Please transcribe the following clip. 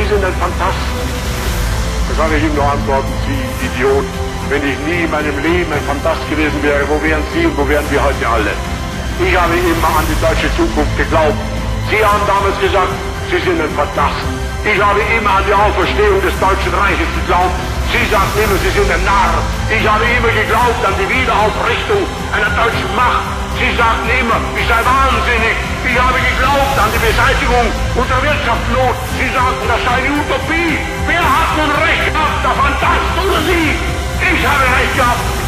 sind ein Phantast. Da sage ich ihm nur antworten, Sie Idiot. Wenn ich nie in meinem Leben ein Phantast gewesen wäre, wo wären Sie und wo wären wir heute alle? Ich habe immer an die deutsche Zukunft geglaubt. Sie haben damals gesagt, Sie sind ein Phantast. Ich habe immer an die Auferstehung des Deutschen Reiches geglaubt. Sie sagten immer, Sie sind ein Narr. Ich habe immer geglaubt an die Wiederaufrichtung einer deutschen Macht. Sie sagten immer, ich sei wahnsinnig. Ich habe geglaubt an die Beseitigung unserer Wirtschaftsnot. Sie sagten, das sei eine Utopie. Wer hat nun recht gehabt, der Phantast oder Sie? Ich habe recht gehabt.